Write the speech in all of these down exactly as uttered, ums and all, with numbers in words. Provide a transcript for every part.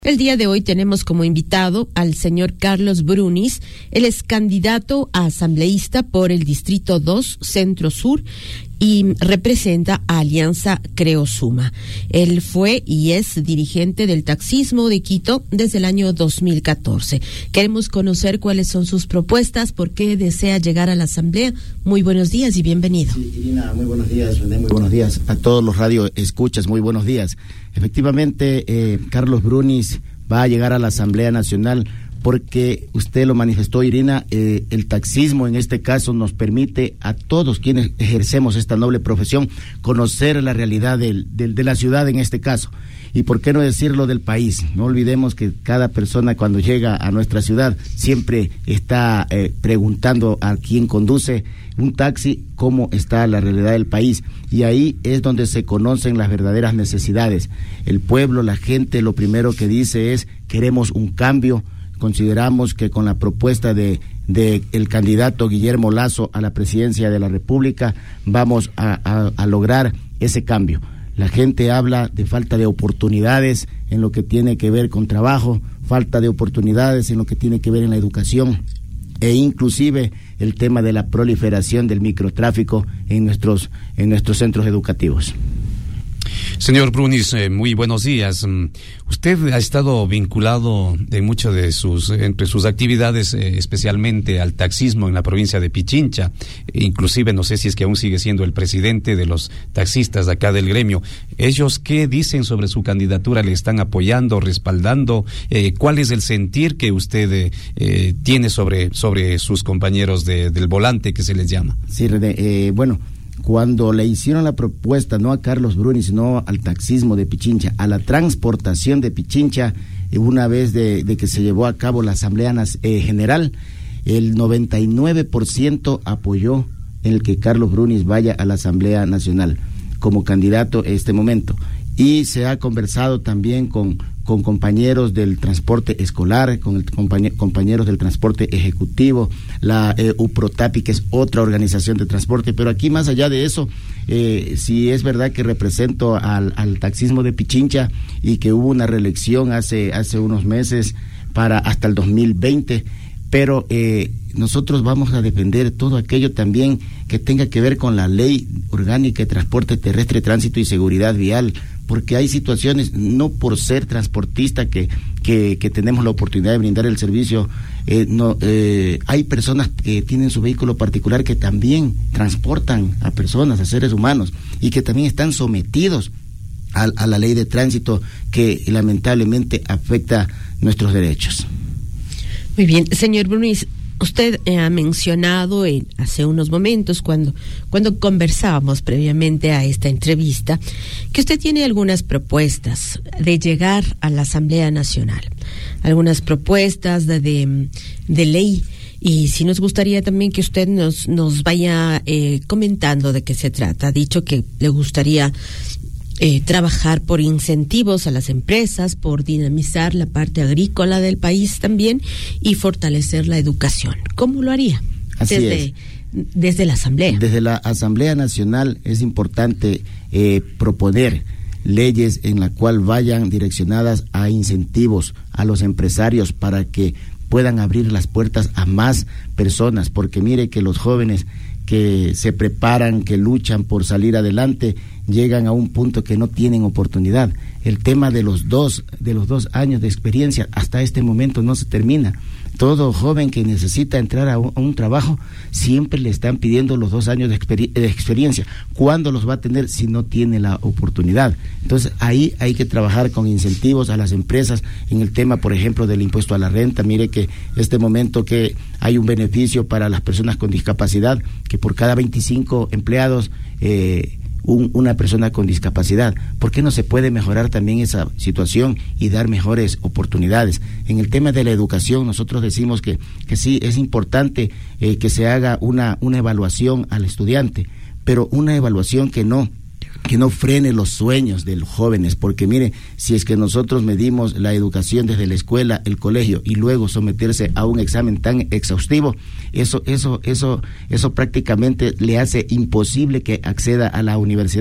El día de hoy tenemos como invitado al señor Carlos Brunis. Él es candidato a asambleísta por el Distrito dos Centro Sur y representa a Alianza Creo Suma. Él fue y es dirigente del taxismo de Quito desde el año dos mil catorce. Queremos conocer cuáles son sus propuestas, por qué desea llegar a la asamblea. Muy buenos días y bienvenido. Sí, Irina, muy buenos días, René, muy buenos días. A todos los radio escuchas, muy buenos días. Efectivamente, eh, Carlos Brunis va a llegar a la Asamblea Nacional porque usted lo manifestó, Irina, eh, el taxismo en este caso nos permite a todos quienes ejercemos esta noble profesión conocer la realidad del, del, de la ciudad en este caso. Y por qué no decirlo del país. No olvidemos que cada persona cuando llega a nuestra ciudad siempre está eh, preguntando a quien conduce un taxi cómo está la realidad del país. Y ahí es donde se conocen las verdaderas necesidades. El pueblo, la gente, lo primero que dice es queremos un cambio. Consideramos que con la propuesta de, de el candidato Guillermo Lasso a la presidencia de la República vamos a, a, a lograr ese cambio. La gente habla de falta de oportunidades en lo que tiene que ver con trabajo, falta de oportunidades en lo que tiene que ver en la educación e inclusive el tema de la proliferación del microtráfico en nuestros en nuestros centros educativos. Señor Brunis, eh, muy buenos días. Usted ha estado vinculado en muchas de sus, entre sus actividades, eh, especialmente al taxismo en la provincia de Pichincha. Inclusive, no sé si es que aún sigue siendo el presidente de los taxistas de acá del gremio. ¿Ellos qué dicen sobre su candidatura? ¿Le están apoyando, respaldando? Eh, ¿Cuál es el sentir que usted eh, tiene sobre, sobre sus compañeros de, del volante, que se les llama? Sí, René, eh, bueno... Cuando le hicieron la propuesta, no a Carlos Brunis, sino al taxismo de Pichincha, a la transportación de Pichincha, una vez de, de que se llevó a cabo la Asamblea eh, General, el noventa y nueve por ciento apoyó en el que Carlos Brunis vaya a la Asamblea Nacional como candidato en este momento. Y se ha conversado también con, con compañeros del transporte escolar, con el compañe, compañeros del transporte ejecutivo, la eh, UPROTAPI, que es otra organización de transporte, pero aquí más allá de eso, eh, si es verdad que represento al, al taxismo de Pichincha y que hubo una reelección hace, hace unos meses para hasta el dos mil veinte, pero eh, nosotros vamos a defender todo aquello también que tenga que ver con la ley orgánica de transporte terrestre, tránsito y seguridad vial, porque hay situaciones, no por ser transportista que, que, que tenemos la oportunidad de brindar el servicio, eh, no, eh, hay personas que tienen su vehículo particular que también transportan a personas, a seres humanos, y que también están sometidos a, a la ley de tránsito que lamentablemente afecta nuestros derechos. Muy bien, señor Brunis, usted eh, ha mencionado en, hace unos momentos, cuando, cuando conversábamos previamente a esta entrevista, que usted tiene algunas propuestas de llegar a la Asamblea Nacional, algunas propuestas de, de, de ley, y sí nos gustaría también que usted nos, nos vaya eh, comentando de qué se trata. Ha dicho que le gustaría Eh, trabajar por incentivos a las empresas, por dinamizar la parte agrícola del país también y fortalecer la educación. ¿Cómo lo haría? Así desde, es. Desde la Asamblea. Desde la Asamblea Nacional es importante eh, proponer leyes en la cual vayan direccionadas a incentivos a los empresarios para que puedan abrir las puertas a más personas, porque mire que los jóvenes que se preparan, que luchan por salir adelante, llegan a un punto que no tienen oportunidad. El tema de los dos, de los dos años de experiencia hasta este momento no se termina. Todo joven que necesita entrar a un, a un trabajo, siempre le están pidiendo los dos años de, exper- de experiencia. ¿Cuándo los va a tener si no tiene la oportunidad? Entonces ahí hay que trabajar con incentivos a las empresas en el tema, por ejemplo, del impuesto a la renta. Mire que este momento que hay un beneficio para las personas con discapacidad, que por cada veinticinco empleados eh, Un, una persona con discapacidad. ¿Por qué no se puede mejorar también esa situación y dar mejores oportunidades? En el tema de la educación, nosotros decimos que, que sí, es importante eh, que se haga una, una evaluación al estudiante, pero una evaluación que no que no frene los sueños de los jóvenes, porque mire, si es que nosotros medimos la educación desde la escuela, el colegio y luego someterse a un examen tan exhaustivo, eso, eso, eso, eso prácticamente le hace imposible que acceda a la universidad.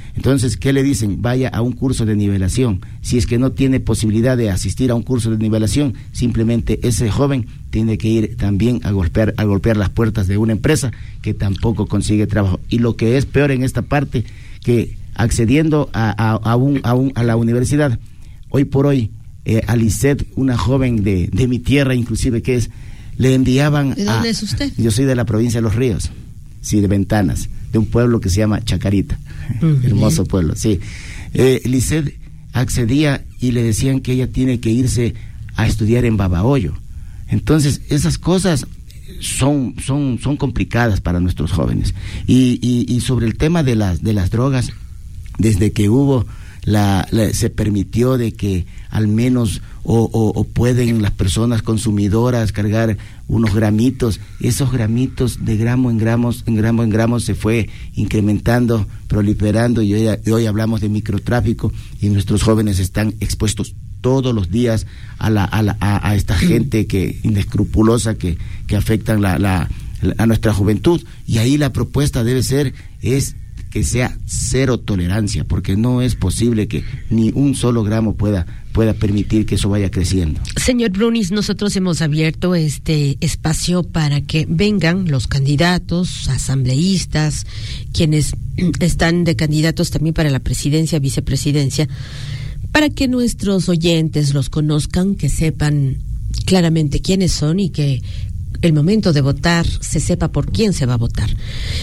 Entonces, ¿qué le dicen? Vaya a un curso de nivelación. Si es que no tiene posibilidad de asistir a un curso de nivelación, simplemente ese joven tiene que ir también a golpear, a golpear las puertas de una empresa que tampoco consigue trabajo. Y lo que es peor en esta parte, que accediendo a, a, a, un, a, un, a la universidad, hoy por hoy, eh, a Lisset, una joven de, de mi tierra inclusive que es, le enviaban... ¿De dónde a, es usted? Yo soy de la provincia de Los Ríos, sí, de Ventanas, de un pueblo que se llama Chacarita, uh-huh. Hermoso pueblo, sí. Eh, Lisset accedía y le decían que ella tiene que irse a estudiar en Babahoyo. Entonces, esas cosas son, son, son complicadas para nuestros jóvenes. Y, y, y sobre el tema de las, de las drogas, desde que hubo, la, la, se permitió de que al menos o, o, o pueden las personas consumidoras cargar unos gramitos, esos gramitos de gramo en gramos, en gramo en gramos se fue incrementando, proliferando, y hoy, y hoy hablamos de microtráfico, y nuestros jóvenes están expuestos todos los días a la a la a, a esta gente que inescrupulosa que que afectan la, la, la a nuestra juventud. Y ahí la propuesta debe ser es que sea cero tolerancia, porque no es posible que ni un solo gramo pueda pueda permitir que eso vaya creciendo. Señor Brunis, nosotros hemos abierto este espacio para que vengan los candidatos, asambleístas, quienes están de candidatos también para la presidencia, vicepresidencia, para que nuestros oyentes los conozcan, que sepan claramente quiénes son y que el momento de votar se sepa por quién se va a votar.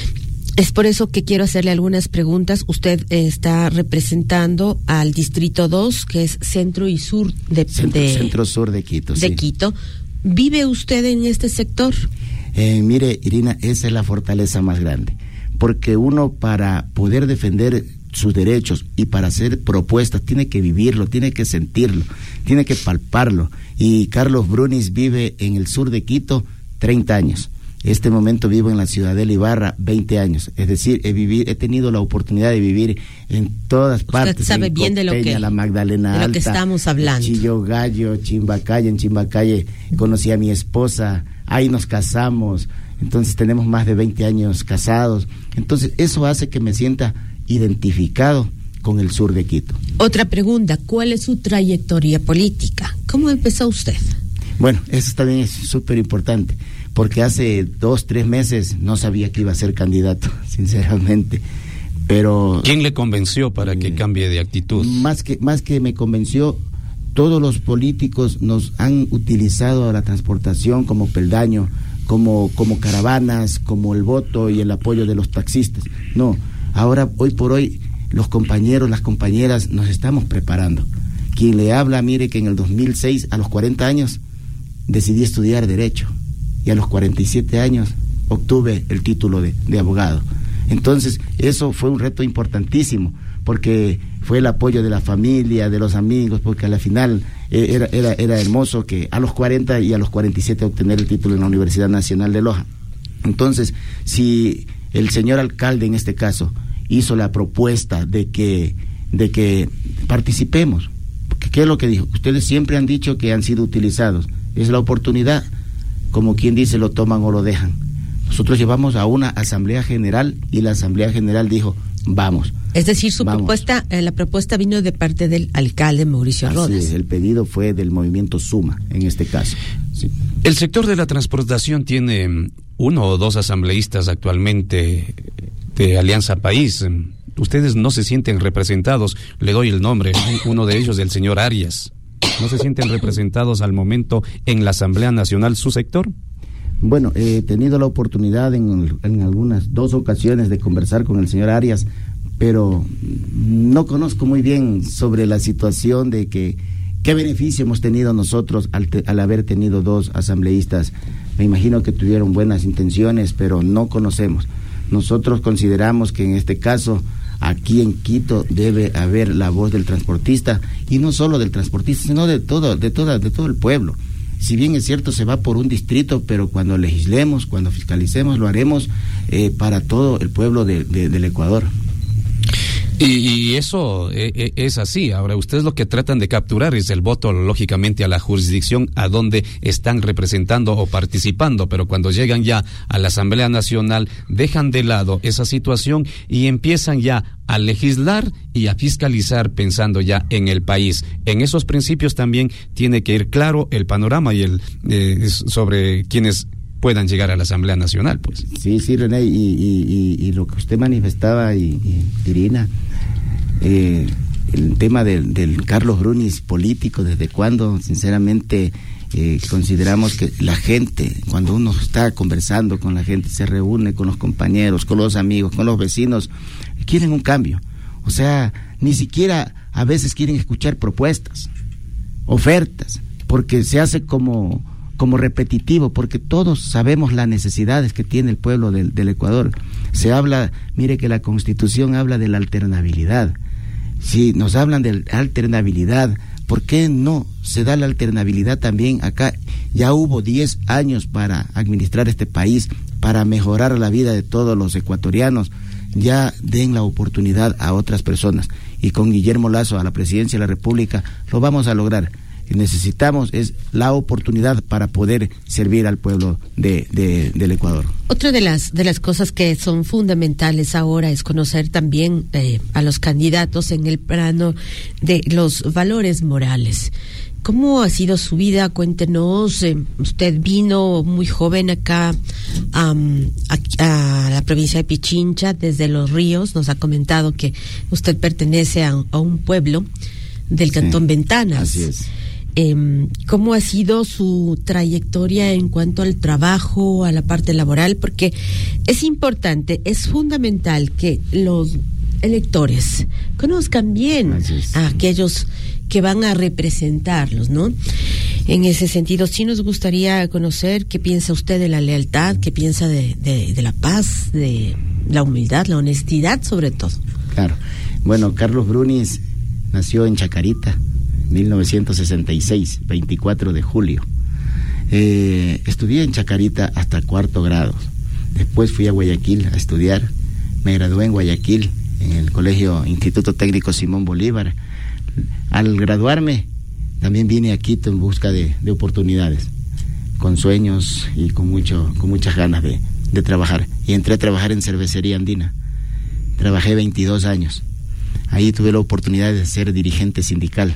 Es por eso que quiero hacerle algunas preguntas. Usted eh, está representando al Distrito dos, que es centro y sur de... Centro, de, centro sur de Quito, de sí. Quito. ¿Vive usted en este sector? Eh, mire, Irina, esa es la fortaleza más grande, porque uno para poder defender sus derechos y para hacer propuestas tiene que vivirlo, tiene que sentirlo, tiene que palparlo. Y Carlos Brunis vive en el sur de Quito treinta años. Este momento vivo en la Ciudadela Ibarra veinte años. Es decir, he vivido, he tenido la oportunidad de vivir en todas partes. Usted sabe bien Copeña, de lo que la Magdalena de lo Alta, que estamos hablando. Chillo Gallo, Chimbacalle. En Chimbacalle conocí a mi esposa, ahí nos casamos. Entonces tenemos más de veinte años casados. Entonces eso hace que me sienta identificado con el sur de Quito. Otra pregunta, ¿cuál es su trayectoria política? ¿Cómo empezó usted? Bueno, eso también es súper importante, porque hace dos, tres meses no sabía que iba a ser candidato, sinceramente, pero... ¿Quién le convenció para que cambie de actitud? Más que, más que me convenció, todos los políticos nos han utilizado a la transportación como peldaño, como, como caravanas, como el voto y el apoyo de los taxistas. No, ahora, hoy por hoy, los compañeros, las compañeras, nos estamos preparando. Quien le habla, mire que en el dos mil seis, a los cuarenta años, decidí estudiar Derecho, y a los cuarenta y siete años obtuve el título de, de abogado. Entonces, eso fue un reto importantísimo, porque fue el apoyo de la familia, de los amigos, porque a la final eh, era, era, era hermoso que a los cuarenta y a los cuarenta y siete obtener el título en la Universidad Nacional de Loja. Entonces, si el señor alcalde en este caso hizo la propuesta de que, de que participemos, porque ¿qué es lo que dijo? Ustedes siempre han dicho que han sido utilizados, es la oportunidad, como quien dice, lo toman o lo dejan. Nosotros llevamos a una asamblea general y la asamblea general dijo, vamos. Es decir, su vamos. propuesta, eh, la propuesta vino de parte del alcalde Mauricio Rodas. Sí, el pedido fue del movimiento Suma, en este caso. Sí. El sector de la transportación tiene uno o dos asambleístas actualmente de Alianza País. Ustedes no se sienten representados, le doy el nombre, uno de ellos, el señor Arias. ¿No se sienten representados al momento en la Asamblea Nacional su sector? Bueno, he tenido la oportunidad en, en algunas dos ocasiones de conversar con el señor Arias, pero no conozco muy bien sobre la situación de que qué beneficio hemos tenido nosotros al, te, al haber tenido dos asambleístas. Me imagino que tuvieron buenas intenciones, pero no conocemos. Nosotros consideramos que en este caso, aquí en Quito debe haber la voz del transportista, y no solo del transportista, sino de todo, de toda, de todo el pueblo. Si bien es cierto, se va por un distrito, pero cuando legislemos, cuando fiscalicemos, lo haremos eh, para todo el pueblo de, de, del Ecuador. Y, y eso eh, es así. Ahora, ustedes lo que tratan de capturar es el voto, lógicamente, a la jurisdicción a donde están representando o participando, pero cuando llegan ya a la Asamblea Nacional, dejan de lado esa situación y empiezan ya a legislar y a fiscalizar pensando ya en el país. En esos principios también tiene que ir claro el panorama y el eh, sobre quienes puedan llegar a la Asamblea Nacional, pues. Sí, sí, René, y, y, y, y lo que usted manifestaba, y, y Irina, eh, el tema del, del Carlos Brunis político, desde cuándo, sinceramente, eh, consideramos que la gente, cuando uno está conversando con la gente, se reúne con los compañeros, con los amigos, con los vecinos, quieren un cambio. O sea, ni siquiera a veces quieren escuchar propuestas, ofertas, porque se hace como... como repetitivo, porque todos sabemos las necesidades que tiene el pueblo del, del Ecuador. Se habla, mire que la Constitución habla de la alternabilidad. Si nos hablan de alternabilidad, ¿por qué no se da la alternabilidad también acá? Ya hubo diez años para administrar este país, para mejorar la vida de todos los ecuatorianos. Ya den la oportunidad a otras personas. Y con Guillermo Lasso a la presidencia de la República lo vamos a lograr. Necesitamos es la oportunidad para poder servir al pueblo de, de, del Ecuador. Otra de las de las cosas que son fundamentales ahora es conocer también eh, a los candidatos en el plano de los valores morales. ¿Cómo ha sido su vida? Cuéntenos. Eh, usted vino muy joven acá um, a, a la provincia de Pichincha, desde Los Ríos. Nos ha comentado que usted pertenece a, a un pueblo del Cantón sí, Ventanas. Así es. Eh, ¿Cómo ha sido su trayectoria en cuanto al trabajo, a la parte laboral? Porque es importante, es fundamental que los electores conozcan bien a aquellos que van a representarlos, ¿no? En ese sentido, sí nos gustaría conocer qué piensa usted de la lealtad, qué piensa de, de, de la paz, de la humildad, la honestidad, sobre todo. Claro. Bueno, Carlos Brunis nació en Chacarita, mil novecientos sesenta y seis, veinticuatro de julio. Eh, estudié en Chacarita hasta cuarto grado. Después fui a Guayaquil a estudiar. Me gradué en Guayaquil, en el Colegio Instituto Técnico Simón Bolívar. Al graduarme, también vine a Quito en busca de, de oportunidades, con sueños y con mucho, con muchas ganas de, de trabajar. Y entré a trabajar en Cervecería Andina. Trabajé veintidós años. Ahí tuve la oportunidad de ser dirigente sindical.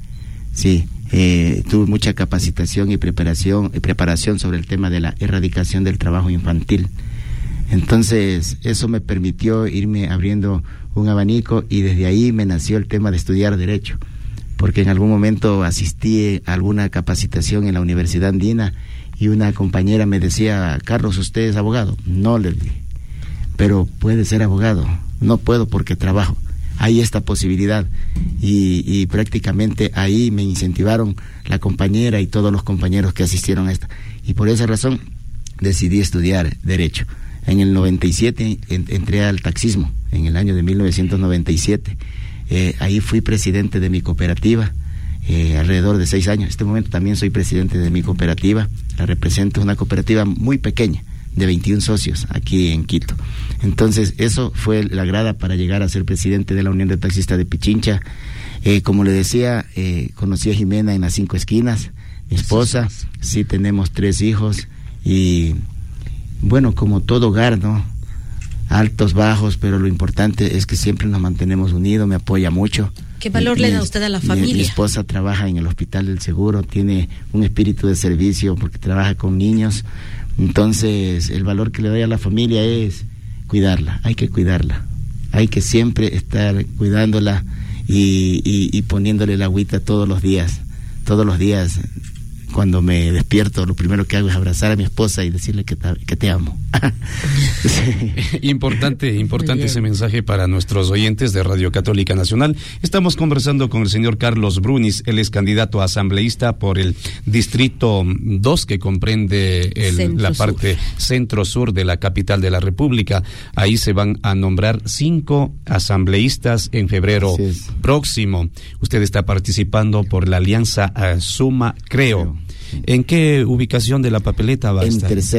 Sí, eh, tuve mucha capacitación y preparación, y preparación sobre el tema de la erradicación del trabajo infantil. Entonces, eso me permitió irme abriendo un abanico y desde ahí me nació el tema de estudiar Derecho, porque en algún momento asistí a alguna capacitación en la Universidad Andina y una compañera me decía: Carlos, ¿usted es abogado? No, le dije, pero puede ser abogado. No puedo porque trabajo. Hay esta posibilidad y, y prácticamente ahí me incentivaron la compañera y todos los compañeros que asistieron a esta, y por esa razón decidí estudiar Derecho. En el noventa y siete en, entré al taxismo, en el año de mil novecientos noventa y siete. Eh, ahí fui presidente de mi cooperativa eh, alrededor de seis años. En este momento también soy presidente de mi cooperativa. La represento, una cooperativa muy pequeña de veintiún socios aquí en Quito. Entonces eso fue la grada para llegar a ser presidente de la Unión de Taxistas de Pichincha. Eh, como le decía, eh, conocí a Jimena en las Cinco Esquinas, mi esposa. Sí, tenemos tres hijos y bueno, como todo hogar, ¿no? Altos, bajos, pero lo importante es que siempre nos mantenemos unidos, me apoya mucho. ¿Qué valor mi, le da usted a la familia? Mi, mi esposa trabaja en el Hospital del Seguro, tiene un espíritu de servicio porque trabaja con niños. Entonces, el valor que le doy a la familia es cuidarla, hay que cuidarla, hay que siempre estar cuidándola y, y, y poniéndole la agüita todos los días, todos los días. Cuando me despierto, lo primero que hago es abrazar a mi esposa y decirle que te, que te amo. Sí. Importante, importante ese mensaje para nuestros oyentes de Radio Católica Nacional. Estamos conversando con el señor Carlos Brunis. Él es candidato a asambleísta por el Distrito dos, que comprende el, la parte centro-sur de la capital de la República. Ahí se van a nombrar cinco asambleístas en febrero próximo. Usted está participando por la alianza uh, Suma Creo. ¿En qué ubicación de la papeleta va a en estar? Tercero.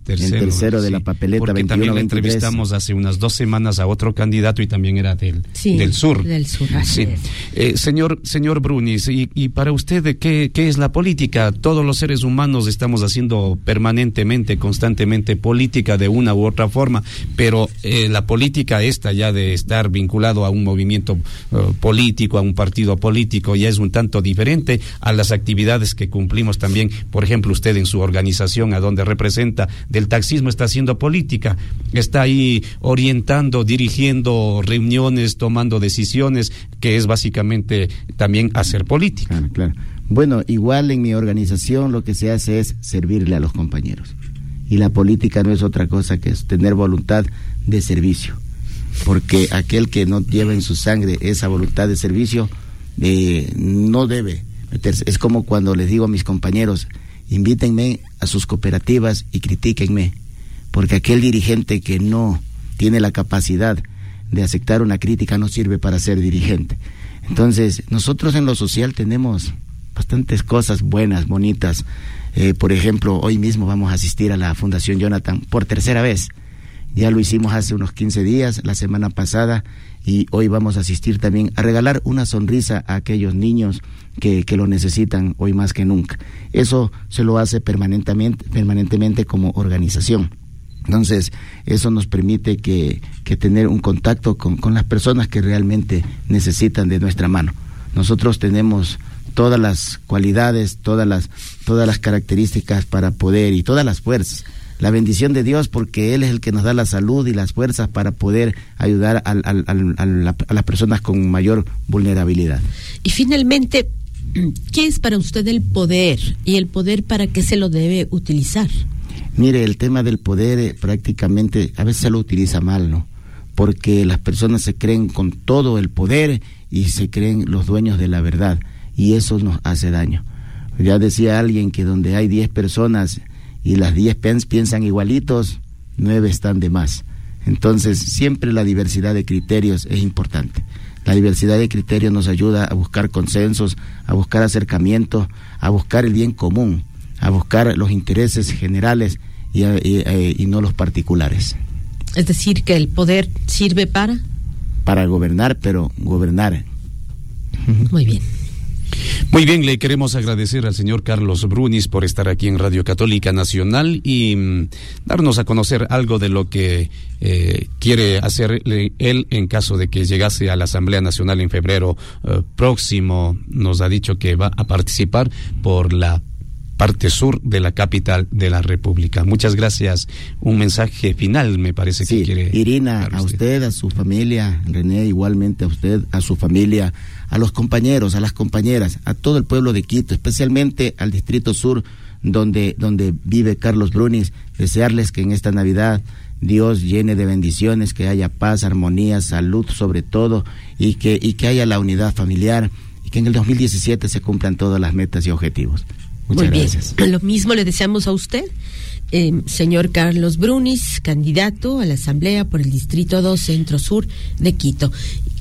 Tercero, en tercero de sí, la papeleta. Porque veintiuno, también le entrevistamos hace unas dos semanas a otro candidato y también era del, sí, del sur. Del sur, así sí. Eh, señor, señor Brunis, y, y para usted, ¿qué, ¿qué es la política? Todos los seres humanos estamos haciendo permanentemente, constantemente política de una u otra forma, pero eh, la política esta ya de estar vinculado a un movimiento uh, político, a un partido político, ya es un tanto diferente a las actividades que cumplimos también. Por ejemplo, usted en su organización, a donde representa del taxismo, está haciendo política, está ahí orientando, dirigiendo reuniones, tomando decisiones, que es básicamente también hacer política. Claro, claro. Bueno, igual en mi organización lo que se hace es servirle a los compañeros. Y la política no es otra cosa que es tener voluntad de servicio. Porque aquel que no lleva en su sangre esa voluntad de servicio, eh, no debe meterse. Es como cuando les digo a mis compañeros, invítenme a sus cooperativas y critíquenme, porque aquel dirigente que no tiene la capacidad de aceptar una crítica no sirve para ser dirigente. Entonces, nosotros en lo social tenemos bastantes cosas buenas, bonitas. Eh, por ejemplo, hoy mismo vamos a asistir a la Fundación Jonathan por tercera vez. Ya lo hicimos hace unos quince días, la semana pasada, y hoy vamos a asistir también a regalar una sonrisa a aquellos niños que, que lo necesitan hoy más que nunca. Eso se lo hace permanentemente, permanentemente como organización. Entonces, eso nos permite que, que tener un contacto con, con las personas que realmente necesitan de nuestra mano. Nosotros tenemos todas las cualidades, todas las, todas las características para poder, y todas las fuerzas. La bendición de Dios, porque Él es el que nos da la salud y las fuerzas para poder ayudar al, al, al, a, la, a las personas con mayor vulnerabilidad. Y finalmente, ¿qué es para usted el poder? ¿Y el poder para qué se lo debe utilizar? Mire, el tema del poder eh, prácticamente a veces se lo utiliza mal, ¿no? Porque las personas se creen con todo el poder y se creen los dueños de la verdad, y eso nos hace daño. Ya decía alguien que donde hay diez personas y las diez piensan igualitos, nueve están de más. Entonces, siempre la diversidad de criterios es importante. La diversidad de criterios nos ayuda a buscar consensos, a buscar acercamientos, a buscar el bien común, a buscar los intereses generales y, y, y no los particulares. Es decir, que el poder sirve para... Para gobernar, pero gobernar. Muy bien. Muy bien, le queremos agradecer al señor Carlos Brunis por estar aquí en Radio Católica Nacional y mm, darnos a conocer algo de lo que eh, quiere hacer él en caso de que llegase a la Asamblea Nacional en febrero eh, próximo. Nos ha dicho que va a participar por la parte sur de la capital de la República. Muchas gracias. Un mensaje final, me parece sí, que quiere... Irina, usted. a usted, a su familia, René, igualmente a usted, a su familia, a los compañeros, a las compañeras, a todo el pueblo de Quito, especialmente al Distrito Sur, donde, donde vive Carlos Brunis, desearles que en esta Navidad Dios llene de bendiciones, que haya paz, armonía, salud sobre todo, y que, y que haya la unidad familiar, y que en el dos mil diecisiete se cumplan todas las metas y objetivos. Muchas Muy gracias. Bien. Lo mismo le deseamos a usted, eh, señor Carlos Brunis, candidato a la Asamblea por el Distrito dos Centro Sur de Quito.